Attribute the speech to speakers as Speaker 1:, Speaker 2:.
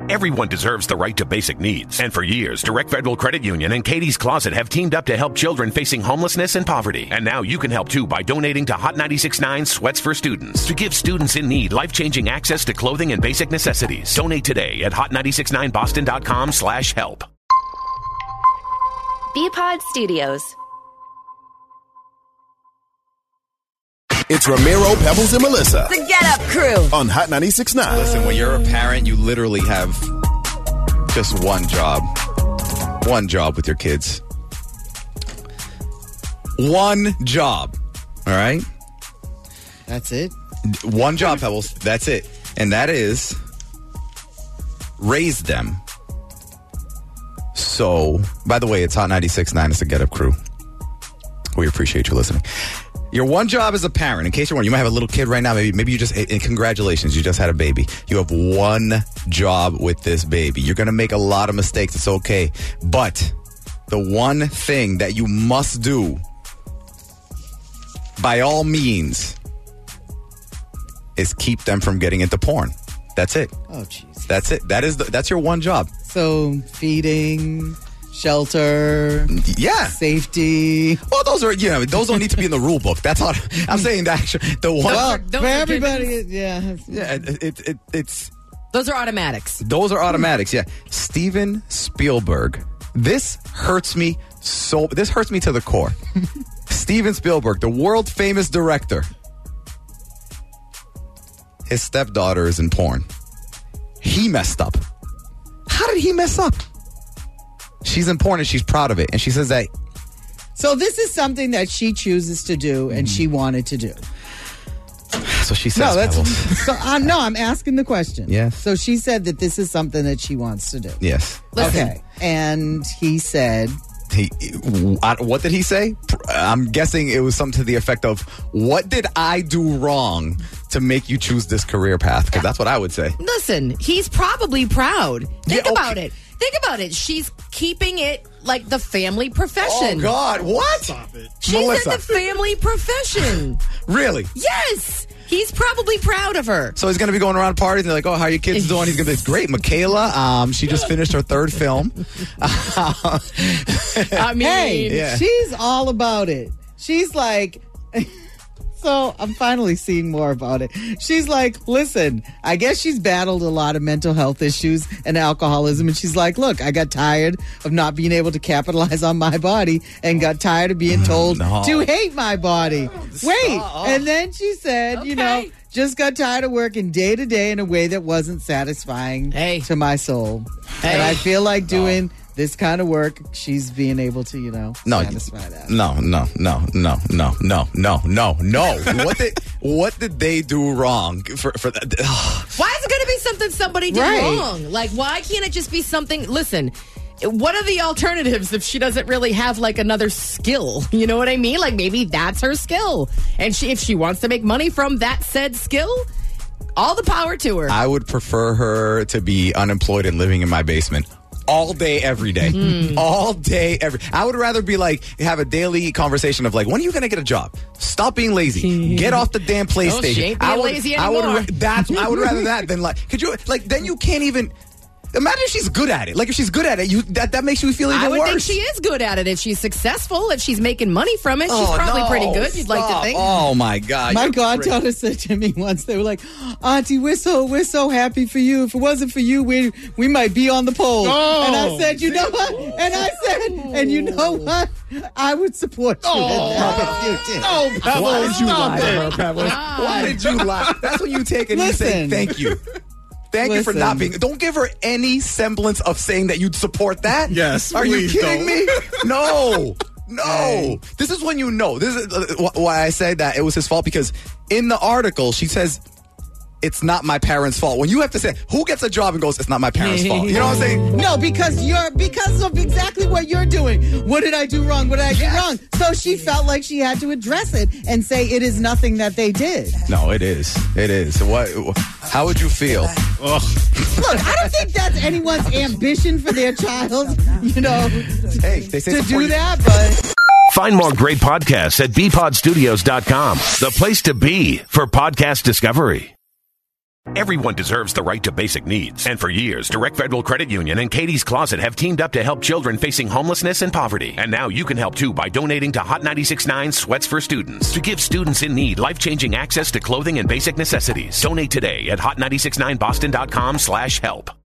Speaker 1: Everyone deserves the right to basic needs. And for years, Direct Federal Credit Union and Katie's Closet have teamed up to help children facing homelessness and poverty. And now you can help too by donating to Hot 96.9 Sweats for Students to give students in need life-changing access to clothing and basic necessities. Donate today at hot969boston.com/help.
Speaker 2: BPod Studios.
Speaker 3: It's Ramiro, Pebbles, and Melissa.
Speaker 4: The Get Up Crew.
Speaker 3: On Hot 96.9.
Speaker 5: Listen, when you're a parent, you literally have just one job. One job with your kids. One job. All right?
Speaker 6: That's it?
Speaker 5: One job, Pebbles. That's it. And that is raise them. So, by the way, it's Hot 96.9. It's the Get Up Crew. We appreciate you listening. Your one job as a parent, in case you're wondering, you might have a little kid right now. Maybe you just, and congratulations, you just had a baby. You have one job with this baby. You're going to make a lot of mistakes. It's okay. But the one thing that you must do, by all means, is keep them from getting into porn. That's it.
Speaker 6: Oh, jeez.
Speaker 5: That's it. That's your one job.
Speaker 6: So, feeding, shelter,
Speaker 5: yeah,
Speaker 6: safety.
Speaker 5: Well, those don't need to be in the rule book. That's all. I'm saying that the one.
Speaker 6: Well, for everybody, yeah.
Speaker 5: It's
Speaker 4: those are automatics.
Speaker 5: Those are automatics. Yeah, Steven Spielberg. This hurts me to the core. Steven Spielberg, the world famous director. His stepdaughter is in porn. He messed up. How did he mess up? She's in porn and she's proud of it. And she says that.
Speaker 6: So this is something that she chooses to do and she wanted to do.
Speaker 5: So she says.
Speaker 6: No, I'm asking the question.
Speaker 5: Yes.
Speaker 6: So she said that this is something that she wants to do.
Speaker 5: Yes.
Speaker 6: Listen. Okay. And he said.
Speaker 5: What did he say? I'm guessing it was something to the effect of, what did I do wrong to make you choose this career path? Because that's what I would say.
Speaker 4: Listen, he's probably proud. Think about it. She's keeping it like the family profession.
Speaker 5: Oh, God. What?
Speaker 7: Stop it.
Speaker 4: She's in the family profession.
Speaker 5: Really?
Speaker 4: Yes. He's probably proud of her.
Speaker 5: So he's going to be going around parties and they're like, oh, how are your kids doing? He's going to be, it's great. Michaela, she just finished her third film.
Speaker 4: I mean,
Speaker 6: hey, she's all about it. She's like... So I'm finally seeing more about it. She's like, listen, I guess she's battled a lot of mental health issues and alcoholism. And she's like, look, I got tired of not being able to capitalize on my body and got tired of being told to hate my body. Wait. And then she said, just got tired of working day to day in a way that wasn't satisfying to my soul. And I feel like doing this kind of work, she's being able to, satisfy that.
Speaker 5: No. What did they do wrong for that?
Speaker 4: Why is it going to be something somebody did wrong? Like, why can't it just be something? Listen, what are the alternatives if she doesn't really have like another skill? You know what I mean? Like, maybe that's her skill, and if she wants to make money from that said skill, all the power to her.
Speaker 5: I would prefer her to be unemployed and living in my basement. All day, every day. All day, I would rather be like, have a daily conversation of like, when are you going to get a job? Stop being lazy. Get off the damn PlayStation.
Speaker 4: She ain't being lazy anymore.
Speaker 5: I would rather that than like, then you can't even, imagine if she's good at it. Like if she's good at it, that makes you feel even worse.
Speaker 4: I would think she is good at it. If she's successful, if she's making money from it, she's probably pretty good. You'd like to think.
Speaker 5: Oh my God.
Speaker 6: My goddaughter said to me once, they were like, Auntie, we're so happy for you. If it wasn't for you, we might be on the pole. And I said, you know what? And you know what? I would support you in that if you did.
Speaker 5: No, Pebbles, why did you lie, Pebbles? Why did you lie? That's when you take it and you say thank you. Thank you for not being... Don't give her any semblance of saying that you'd support that.
Speaker 7: Yes,
Speaker 5: Are you kidding me? No.
Speaker 6: Hey.
Speaker 5: This is when you know. This is why I said that it was his fault, because in the article, she says, it's not my parents' fault. When you have to say, who gets a job and goes, it's not my parents' fault? You know what I'm saying?
Speaker 6: No, because of exactly what you're doing. What did I do wrong? What did I do wrong? So she felt like she had to address it and say it is nothing that they did.
Speaker 5: No, it is. It is. How would you feel?
Speaker 6: Look, I don't think that's anyone's ambition for their child,
Speaker 5: they say
Speaker 6: to do that, but...
Speaker 1: Find more great podcasts at bpodstudios.com, the place to be for podcast discovery. Everyone deserves the right to basic needs. And for years, Direct Federal Credit Union and Katie's Closet have teamed up to help children facing homelessness and poverty. And now you can help too by donating to Hot 96.9 Sweats for Students to give students in need life-changing access to clothing and basic necessities. Donate today at hot969boston.com/help.